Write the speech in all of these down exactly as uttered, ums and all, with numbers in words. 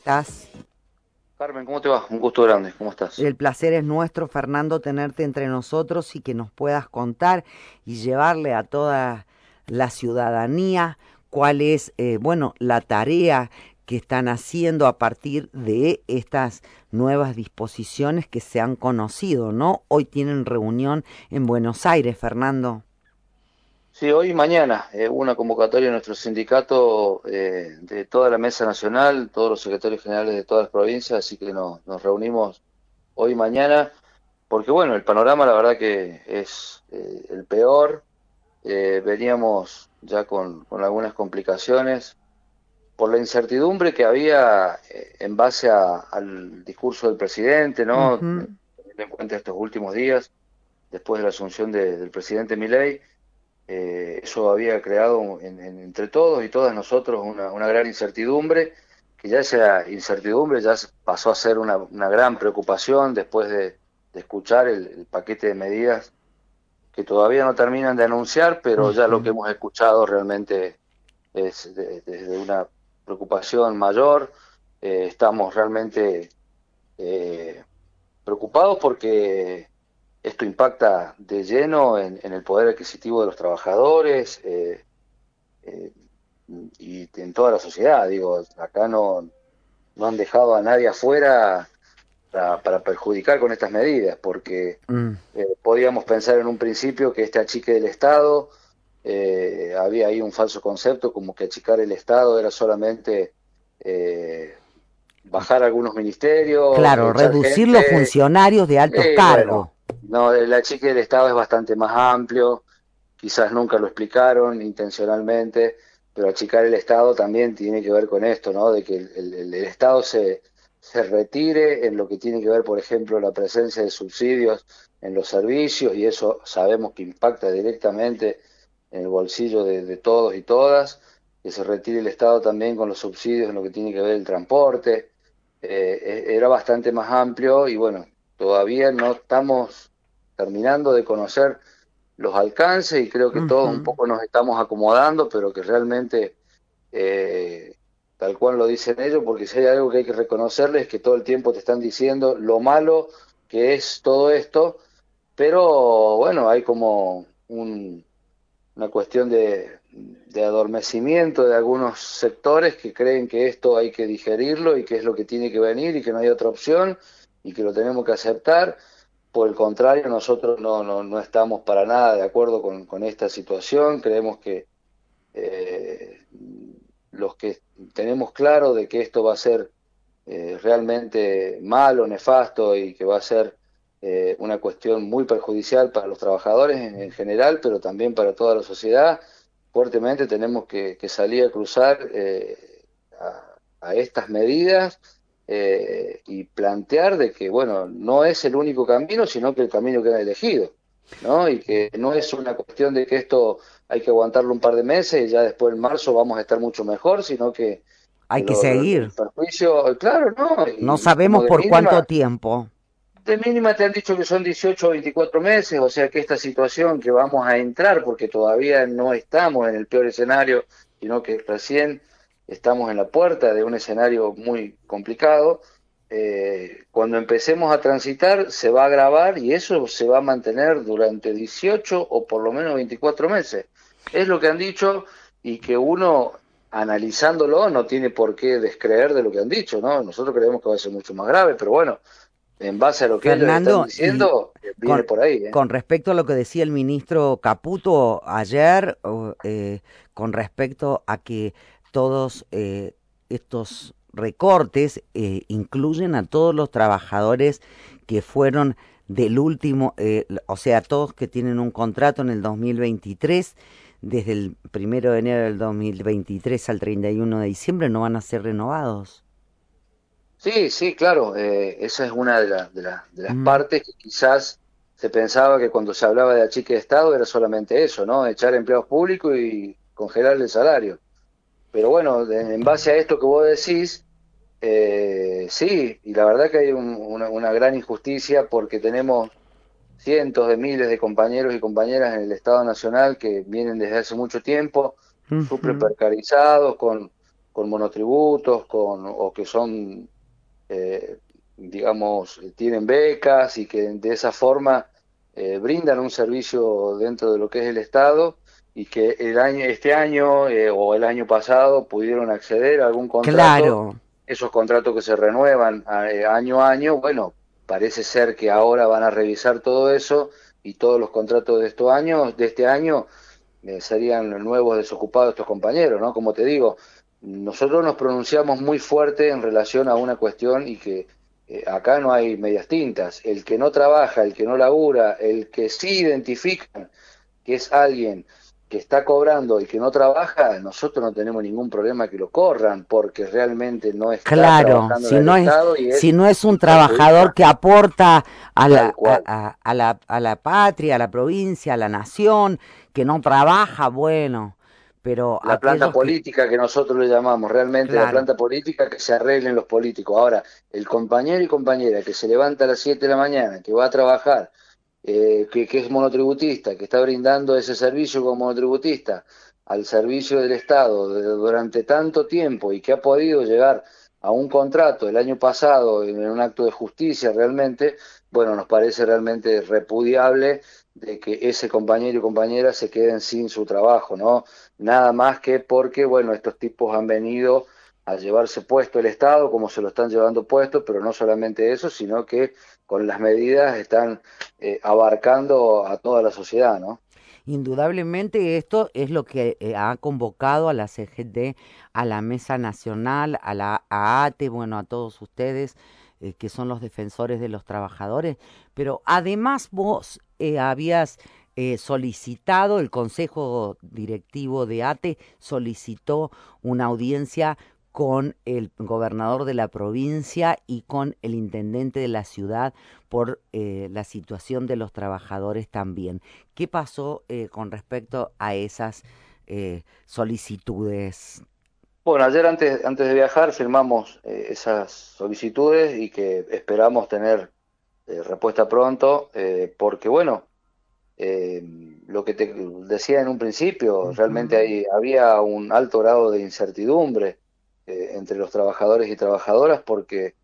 ¿Estás? Carmen, ¿cómo te va? Un gusto grande, ¿cómo estás? El placer es nuestro, Fernando, tenerte entre nosotros y que nos puedas contar y llevarle a toda la ciudadanía cuál es, eh, bueno, la tarea que están haciendo a partir de estas nuevas disposiciones que se han conocido, ¿no? Hoy tienen reunión en Buenos Aires, Fernando. Sí, hoy y mañana eh, hubo una convocatoria en nuestro sindicato eh, de toda la mesa nacional, todos los secretarios generales de todas las provincias, así que nos, nos reunimos hoy y mañana, porque bueno, el panorama la verdad que es eh, el peor. Eh, veníamos ya con, con algunas complicaciones por la incertidumbre que había eh, en base a- al discurso del presidente, ¿no? Ujú. Teniendo en cuenta estos últimos días, después de la asunción de- del presidente Milei. Eh, eso había creado en- en- entre todos y todas nosotros una, una gran incertidumbre, que ya esa incertidumbre ya se- pasó a ser una, una gran preocupación después de, de escuchar el, el paquete de medidas que todavía no terminan de anunciar, pero ya lo que Ujú. hemos escuchado realmente es de- desde una preocupación mayor. Eh, estamos realmente eh, preocupados porque esto impacta de lleno en, en el poder adquisitivo de los trabajadores, eh, eh, y en toda la sociedad. Digo, acá no, no han dejado a nadie afuera para, para perjudicar con estas medidas, porque Mm. eh, podíamos pensar en un principio que este achique del Estado, eh, había ahí un falso concepto, como que achicar el Estado era solamente eh, bajar algunos ministerios, Claro, echar reducir los gente. funcionarios de altos Eh, cargos. bueno, no, el achique del Estado es bastante más amplio, quizás nunca lo explicaron intencionalmente, pero achicar el Estado también tiene que ver con esto, ¿no? De que el, el- el Estado se, se retire en lo que tiene que ver, por ejemplo, la presencia de subsidios en los servicios, y eso sabemos que impacta directamente en el bolsillo de, de todos y todas, que se retire el Estado también con los subsidios en lo que tiene que ver el transporte. Eh, e- era bastante más amplio y bueno, todavía no estamos terminando de conocer los alcances y creo que todos un Ujú. poco nos estamos acomodando, pero que realmente, eh, tal cual lo dicen ellos, porque si hay algo que hay que reconocerles es que todo el tiempo te están diciendo lo malo que es todo esto, pero bueno, hay como un, una cuestión de, de adormecimiento de algunos sectores que creen que esto hay que digerirlo y que es lo que tiene que venir y que no hay otra opción y que lo tenemos que aceptar. Por el contrario, nosotros no, no, no estamos para nada de acuerdo con, con esta situación. Creemos que eh, los que tenemos claro de que esto va a ser eh, realmente malo, nefasto y que va a ser eh, una cuestión muy perjudicial para los trabajadores en, en general, pero también para toda la sociedad, fuertemente tenemos que, que salir a cruzar eh, a, a, estas medidas, eh, y plantear de que, bueno, no es el único camino, sino que el camino que han elegido, ¿no? Y que no es una cuestión de que esto hay que aguantarlo un par de meses y ya después en marzo vamos a estar mucho mejor, sino que Hay que lo, lo, el seguir. perjuicio, claro, ¿no? No Y, y como sabemos de por cuánto mínima, tiempo. de mínima te han dicho que son dieciocho o veinticuatro meses, o sea que esta situación que vamos a entrar, porque todavía no estamos en el peor escenario, sino que recién estamos en la puerta de un escenario muy complicado. Eh, cuando empecemos a transitar se va a agravar y eso se va a mantener durante dieciocho o por lo menos veinticuatro meses. Es lo que han dicho y que uno, analizándolo, no tiene por qué descreer de lo que han dicho, ¿no? Nosotros creemos que va a ser mucho más grave, pero bueno, en base a lo que ellos están Fernando, y diciendo, eh, viene con, por ahí, ¿eh? con respecto a lo que decía el ministro Caputo ayer, o, eh, con respecto a que todos eh, estos recortes eh, incluyen a todos los trabajadores que fueron del último, eh, o sea, todos que tienen un contrato en el dos mil veintitrés, desde el primero de enero del dos mil veintitrés al treinta y uno de diciembre, no van a ser renovados. Sí, sí, claro, eh, esa es una de, la- de, la- de las Mm. partes que quizás se pensaba que cuando se hablaba de achique de Estado era solamente eso, ¿no? Echar empleados públicos y congelar el salario. Pero bueno, de- en base a esto que vos decís, eh, sí, y la verdad que hay un- una, una gran injusticia porque tenemos cientos de miles de compañeros y compañeras en el Estado Nacional que vienen desde hace mucho tiempo, súper Ujú. precarizados, con con monotributos, con, o que son, eh, digamos, tienen becas y que de esa forma eh, brindan un servicio dentro de lo que es el Estado y que el año, este año eh, o el año pasado pudieron acceder a algún contrato, Claro, esos contratos que se renuevan a- eh, año a año, bueno, parece ser que ahora van a revisar todo eso y todos los contratos de estos años, de este año, eh, serían nuevos desocupados estos compañeros, ¿no? Como te digo, nosotros nos pronunciamos muy fuerte en relación a una cuestión y que eh, acá no hay medias tintas. El que no trabaja, el que no labura, el que sí identifican que es alguien que está cobrando y que no trabaja, nosotros no tenemos ningún problema que lo corran porque realmente no está claro, trabajando si en el no es, Estado y si es no es un y trabajador perjudica que aporta a tal la, a, cual. a- a la, a la patria, a la provincia, a la nación, que no trabaja, bueno, pero La planta aquellos que, política que nosotros le llamamos, realmente la claro, planta política que se arreglen los políticos. Ahora, el compañero y compañera que se levanta a las siete de la mañana, que va a trabajar, eh, que, que es monotributista, que está brindando ese servicio como monotributista al servicio del Estado de- durante tanto tiempo y que ha podido llegar a un contrato el año pasado en un acto de justicia realmente, bueno, nos parece realmente repudiable de que ese compañero y compañera se queden sin su trabajo, ¿no? Nada más que porque, bueno, estos tipos han venido a llevarse puesto el Estado como se lo están llevando puesto, pero no solamente eso, sino que con las medidas están eh, abarcando a toda la sociedad, ¿no? indudablemente esto es lo que eh, ha convocado a la C G T, a la Mesa Nacional, a la a ATE, bueno, a todos ustedes eh, que son los defensores de los trabajadores, pero además vos eh, habías eh, solicitado, el Consejo Directivo de ATE solicitó una audiencia con el gobernador de la provincia y con el intendente de la ciudad por eh, la situación de los trabajadores también. ¿Qué pasó eh, con respecto a esas eh, solicitudes? Bueno, ayer antes, antes de viajar firmamos eh, esas solicitudes y que esperamos tener eh, respuesta pronto, eh, porque bueno, eh, lo que te decía en un principio, realmente Ujú. hay, había un alto grado de incertidumbre eh, entre los trabajadores y trabajadoras porque,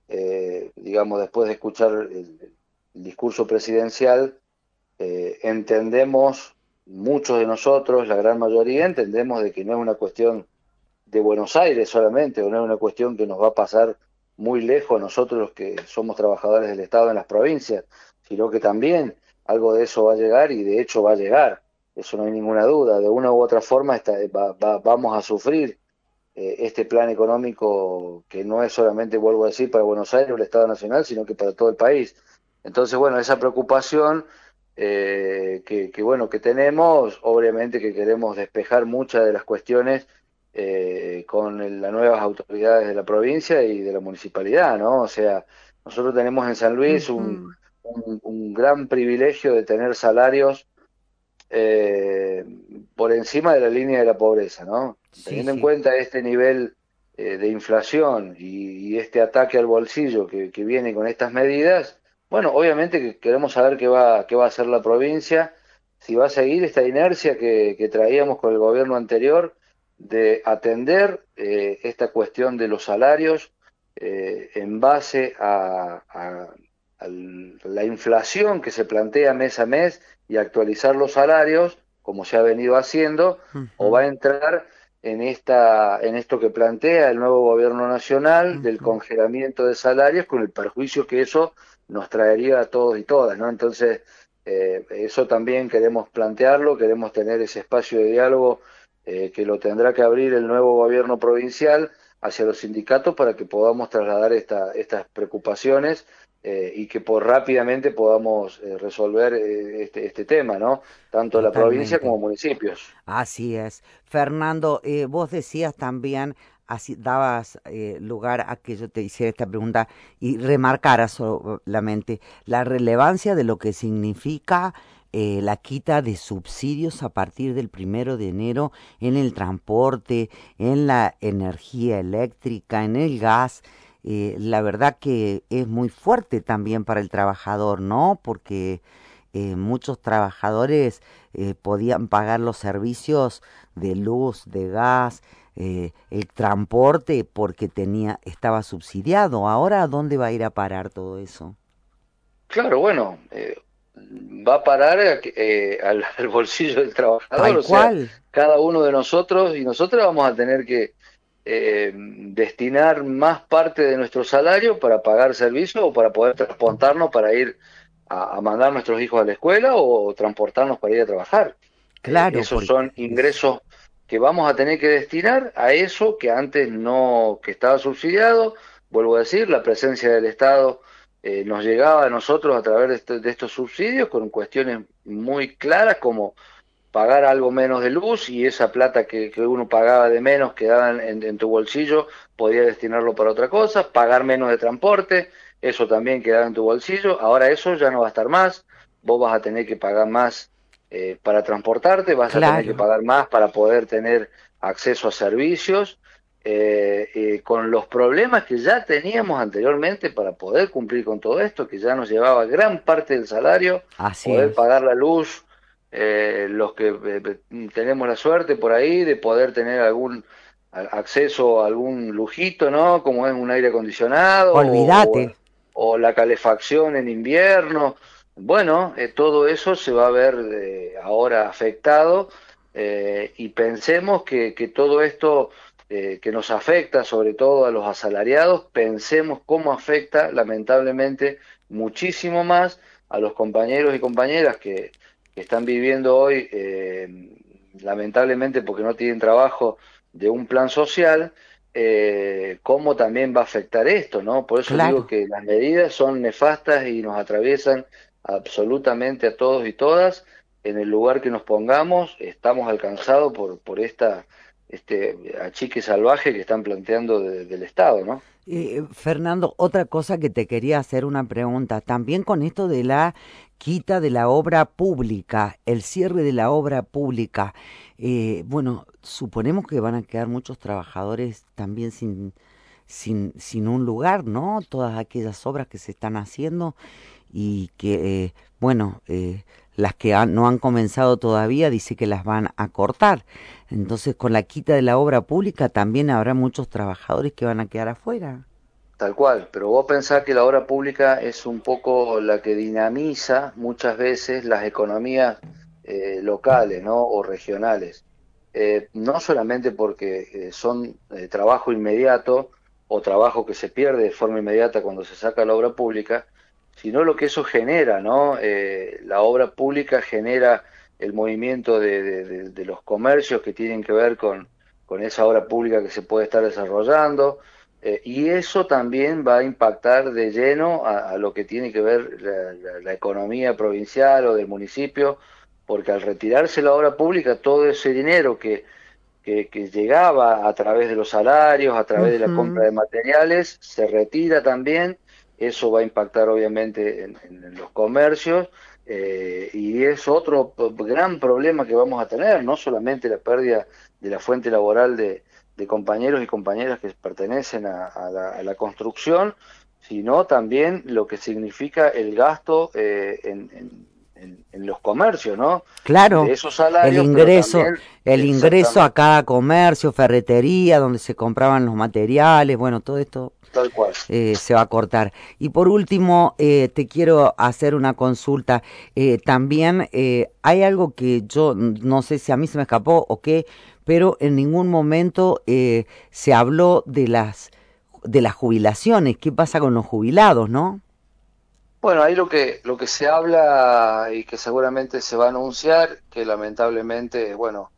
eh, digamos, después de escuchar el, el discurso presidencial, eh, entendemos, muchos de nosotros, la gran mayoría, entendemos de que no es una cuestión de Buenos Aires solamente, o no es una cuestión que nos va a pasar muy lejos nosotros los que somos trabajadores del Estado en las provincias, sino que también algo de eso va a llegar y de hecho va a llegar, eso no hay ninguna duda, de una u otra forma está, va, va, vamos a sufrir eh, este plan económico que no es solamente, vuelvo a decir, para Buenos Aires o el Estado Nacional, sino que para todo el país. Entonces, bueno, esa preocupación eh, que, que, bueno, que tenemos, obviamente que queremos despejar muchas de las cuestiones eh, con el, las nuevas autoridades de la provincia y de la municipalidad, ¿no? O sea, nosotros tenemos en San Luis un, Ujú. un, un gran privilegio de tener salarios eh, por encima de la línea de la pobreza, ¿no? Sí, Teniendo en sí. cuenta este nivel eh, de inflación y, y, este ataque al bolsillo que, que, viene con estas medidas, bueno, obviamente que queremos saber qué va, qué va a hacer la provincia, si va a seguir esta inercia que, que traíamos con el gobierno anterior de atender eh, esta cuestión de los salarios eh, en base a, a, a la inflación que se plantea mes a mes y actualizar los salarios, como se ha venido haciendo, o va Ujú, a entrar en esta, en esto que plantea el nuevo gobierno nacional del ujú. congelamiento de salarios con el perjuicio que eso nos traería a todos y todas, ¿no? Entonces, eh, eso también queremos plantearlo, queremos tener ese espacio de diálogo eh, que lo tendrá que abrir el nuevo gobierno provincial hacia los sindicatos para que podamos trasladar esta, estas preocupaciones eh, y que por rápidamente podamos eh, resolver eh, este, este tema, ¿no? Tanto la provincia Totalmente. como municipios. Así es. Fernando, eh, vos decías también, así dabas eh, lugar a que yo te hiciera esta pregunta y remarcara solamente la relevancia de lo que significa eh, la quita de subsidios a partir del primero de enero en el transporte, en la energía eléctrica, en el gas. Eh, la verdad que es muy fuerte también para el trabajador, ¿no? Porque eh, muchos trabajadores eh, podían pagar los servicios de luz, de gas, eh, el transporte porque tenía estaba subsidiado. Ahora, ¿a dónde va a ir a parar todo eso? Claro, bueno, eh, va a parar a que- eh, al, al bolsillo del trabajador, Tal o sea, cual. cada uno de nosotros y nosotros vamos a tener que eh, destinar más parte de nuestro salario para pagar servicios o para poder transportarnos para ir a, a mandar a nuestros hijos a la escuela o transportarnos para ir a trabajar. Eh, Claro, esos porque son ingresos que vamos a tener que destinar a eso que antes no, que estaba subsidiado. Vuelvo a decir, la presencia del Estado eh, nos llegaba a nosotros a través de, este- de estos subsidios con cuestiones muy claras como pagar algo menos de luz y esa plata que, que uno pagaba de menos quedaba en, en tu bolsillo, podía destinarlo para otra cosa, pagar menos de transporte, eso también quedaba en tu bolsillo, ahora eso ya no va a estar más, vos vas a tener que pagar más eh, para transportarte, vas a tener que claro, pagar más para poder tener acceso a servicios, eh, eh, con los problemas que ya teníamos anteriormente para poder cumplir con todo esto, que ya nos llevaba gran parte del salario, así poder es. pagar la luz, eh, los que eh, tenemos la suerte por ahí de poder tener algún a- acceso a algún lujito, ¿no? Como es un aire acondicionado o, o- Olvídate, o la calefacción en invierno. Bueno, eh, todo eso se va a ver eh, ahora afectado eh, y pensemos que, que todo esto eh, que nos afecta, sobre todo a los asalariados, pensemos cómo afecta lamentablemente muchísimo más a los compañeros y compañeras que que están viviendo hoy, eh, lamentablemente porque no tienen trabajo, de un plan social, eh, cómo también va a afectar esto, ¿no? Por eso digo claro. que las medidas son nefastas y nos atraviesan absolutamente a todos y todas. En el lugar que nos pongamos, estamos alcanzados por, por esta, este achique salvaje que están planteando de- del Estado, ¿no? Eh, Fernando, otra cosa que te quería hacer una pregunta, también con esto de la quita de la obra pública, el cierre de la obra pública, eh, bueno, suponemos que van a quedar muchos trabajadores también sin, sin, sin un lugar, ¿no? Todas aquellas obras que se están haciendo y que, eh, bueno, eh, las que han- no han comenzado todavía dice que las van a cortar. Entonces, con la quita de la obra pública también habrá muchos trabajadores que van a quedar afuera. Tal cual, pero vos pensás que la obra pública es un poco la que dinamiza muchas veces las economías eh, locales, ¿no? O regionales. Eh, no solamente porque eh, son eh, trabajo inmediato o trabajo que se pierde de forma inmediata cuando se saca la obra pública, sino lo que eso genera, ¿no? Eh, la obra pública genera el movimiento de, de- de- de los comercios que tienen que ver con, con esa obra pública que se puede estar desarrollando eh, y eso también va a impactar de lleno a, a lo que tiene que ver la, la- la economía provincial o del municipio, porque al retirarse la obra pública, todo ese dinero que, que, que llegaba a través de los salarios, a través de la compra Ujú. de materiales, se retira también. Eso va a impactar obviamente en, en los comercios eh, y es otro p- gran problema que vamos a tener, no solamente la pérdida de la fuente laboral de, de compañeros y compañeras que pertenecen a, a la, a la construcción, sino también lo que significa el gasto eh, en, en, en, en los comercios, ¿no? De Claro, esos el salarios, pero ingreso, también el ingreso a exactamente, cada comercio, ferretería, donde se compraban los materiales, bueno, todo esto tal cual. eh, se va a cortar. Y por último, eh, te quiero hacer una consulta. Eh, también eh, hay algo que yo no sé si a mí se me escapó o qué, pero en ningún momento eh, se habló de las de las jubilaciones. ¿Qué pasa con los jubilados, no? Bueno, ahí lo que, lo que se habla y que seguramente se va a anunciar, que lamentablemente, bueno,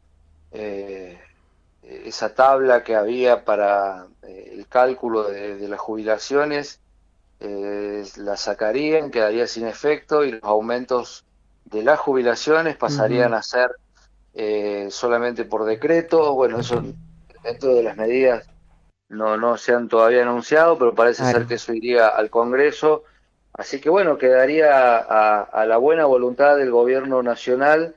eh, esa tabla que había para eh, el cálculo de, de las jubilaciones, eh, la sacarían, quedaría sin efecto y los aumentos de las jubilaciones pasarían Ujú. a ser eh, solamente por decreto. Bueno, eso dentro de las medidas no, no se han todavía anunciado, pero parece ser Claro, que eso iría al Congreso. Así que bueno, quedaría a, a la buena voluntad del gobierno nacional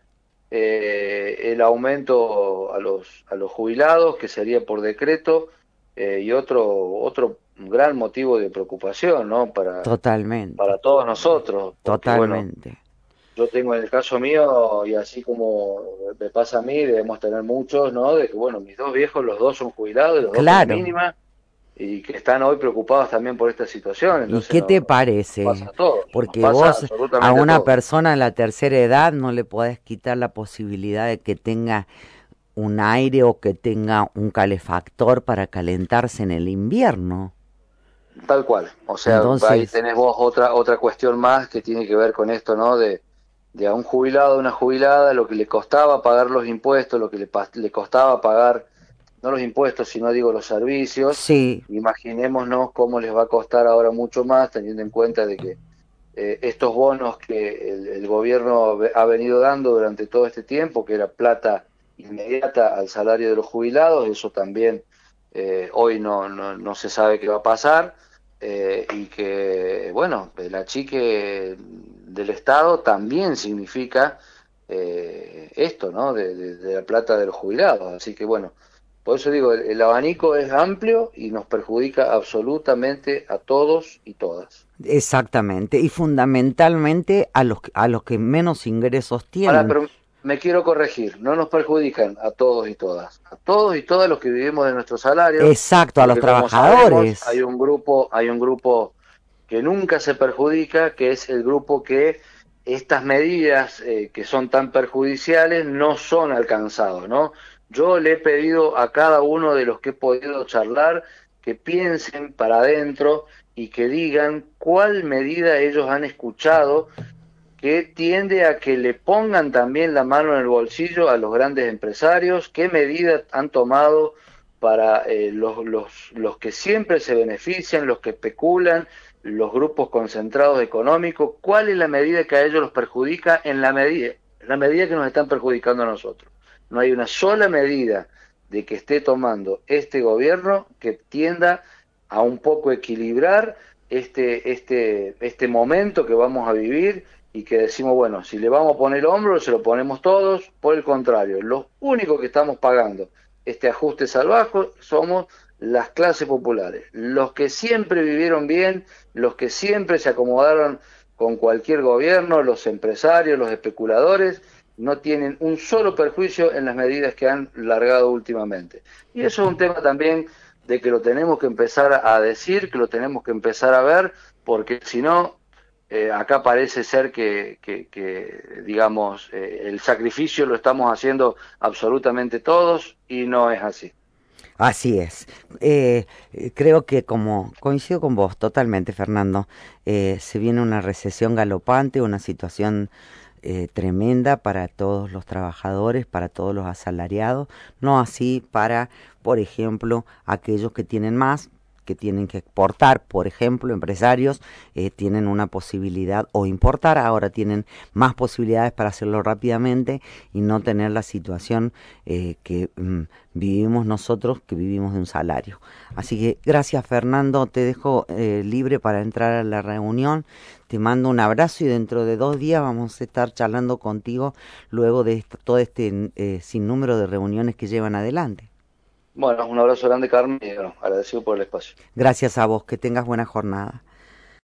eh, el aumento a los, a los jubilados, que sería por decreto, eh, y otro, otro gran motivo de preocupación, ¿no? Para, totalmente, para todos nosotros, porque bueno, totalmente. yo tengo en el caso mío, y así como me pasa a mí, debemos tener muchos, ¿no? De que, bueno, mis dos viejos, los dos son jubilados, y los dos con la Claro. mínima, y que están hoy preocupados también por esta situación, ¿Y entonces qué te no, nos pasa parece? a todos, nos Porque pasa vos a absolutamente a una todos. persona de la tercera edad no le podés quitar la posibilidad de que tenga un aire o que tenga un calefactor para calentarse en el invierno. Tal cual, o sea, ahí Entonces, tenés vos otra otra cuestión más que tiene que ver con esto, ¿no? De, de a un jubilado, una jubilada, lo que le costaba pagar los impuestos, lo que le, pa- le costaba pagar, no los impuestos, sino digo los servicios, sí, imaginémonos cómo les va a costar ahora mucho más, teniendo en cuenta de que eh, estos bonos que el, el gobierno ve- ha venido dando durante todo este tiempo, que era plata inmediata al salario de los jubilados, eso también eh, hoy no, no, no se sabe qué va a pasar, eh, y que, bueno, el achique del Estado también significa eh, esto, ¿no? De, de, de la plata de los jubilados. Así que, bueno, por eso digo, el, el abanico es amplio y nos perjudica absolutamente a todos y todas. exactamente. Y fundamentalmente a los, a los que menos ingresos Ahora, tienen. pero me quiero corregir, no nos perjudican a todos y todas, a todos y todas los que vivimos de nuestro salario, Exacto, a los porque como sabemos, hay trabajadores. un grupo, hay un grupo que nunca se perjudica, que es el grupo que estas medidas eh, que son tan perjudiciales no son alcanzados, ¿no? Yo le he pedido a cada uno de los que he podido charlar que piensen para adentro y que digan cuál medida ellos han escuchado que tiende a que le pongan también la mano en el bolsillo a los grandes empresarios, qué medidas han tomado para eh, los, los, los que siempre se benefician, los que especulan, los grupos concentrados económicos, cuál es la medida que a ellos los perjudica en la medida, en la medida que nos están perjudicando a nosotros. No hay una sola medida de que esté tomando este gobierno que tienda a un poco equilibrar este, este, este momento que vamos a vivir y que decimos, bueno, si le vamos a poner el hombro, se lo ponemos todos, por el contrario, los únicos que estamos pagando este ajuste salvaje somos las clases populares, los que siempre vivieron bien, los que siempre se acomodaron con cualquier gobierno, los empresarios, los especuladores, no tienen un solo perjuicio en las medidas que han largado últimamente. Y eso es un tema también de que lo tenemos que empezar a decir, que lo tenemos que empezar a ver, porque si no, eh, acá parece ser que, que, que digamos, eh, el sacrificio lo estamos haciendo absolutamente todos y no es así. Así es. Eh, eh, creo que como coincido con vos totalmente, Fernando, eh, se viene una recesión galopante, una situación eh, tremenda para todos los trabajadores, para todos los asalariados, no así para, por ejemplo, aquellos que tienen más, que tienen que exportar, por ejemplo, empresarios eh, tienen una posibilidad, o importar, ahora tienen más posibilidades para hacerlo rápidamente y no tener la situación eh, que mm, vivimos nosotros, que vivimos de un salario. Así que gracias, Fernando, te dejo eh, libre para entrar a la reunión, te mando un abrazo y dentro de dos días vamos a estar charlando contigo luego de esto, todo este eh, sinnúmero de reuniones que llevan adelante. Bueno, un abrazo grande, Carmen, y bueno, agradecido por el espacio. Gracias a vos, que tengas buena jornada.